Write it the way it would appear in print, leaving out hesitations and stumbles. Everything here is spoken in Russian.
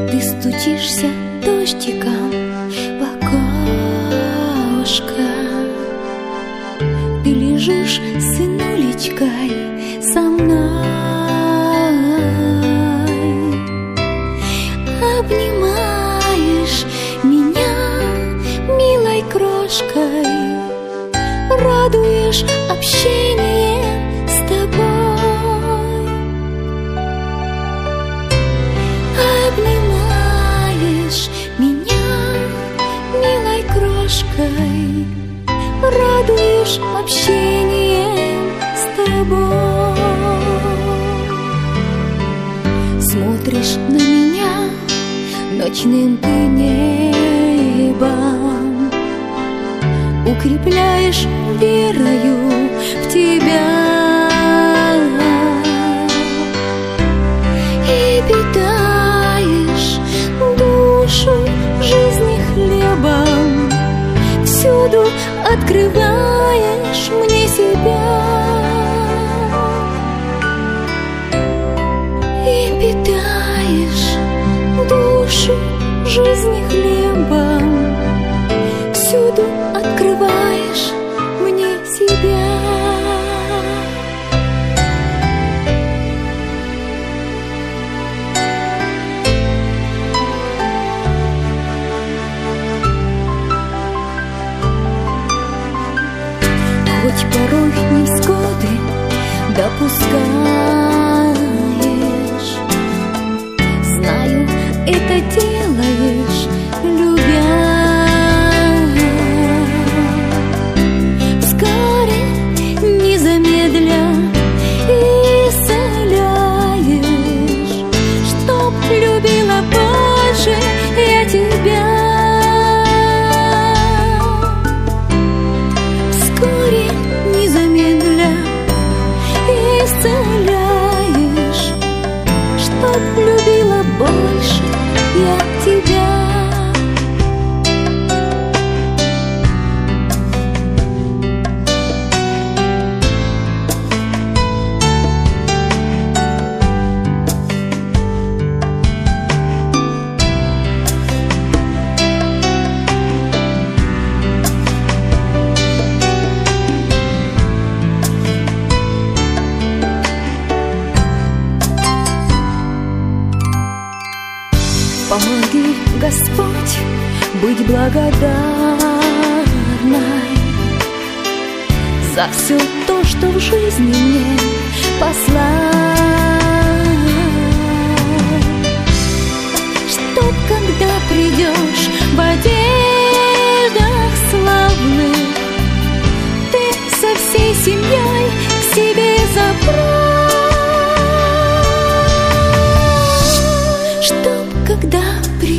Ты стучишься дождиком в окошко. Ты лежишь, сынулечкой, со мной, обнимаешь меня милой крошкой, радуешь общением с тобой. Обнимаешь меня милой крошкой, радуешь общением с тобой. Смотришь на меня ночным ты небом, укрепляешь верою в тебя и питаешь душу жизни хлебом, всюду открываешь мне себя и питаешь душу жизни хлебом, всюду открываешь мне себя. Хоть порой невзгоды допускаешь, знаю, это делаешь, любя. Вскоре, не замедля, исцеляешь, чтоб любила больше я тебя. Исцеляешь, чтоб любила больше я тебя. Помоги, Господь, быть благодарной за все то, что в жизни мне послал, чтоб когда придешь в одеждах славных, ты со всей семьей к себе забрал, чтоб когда придешь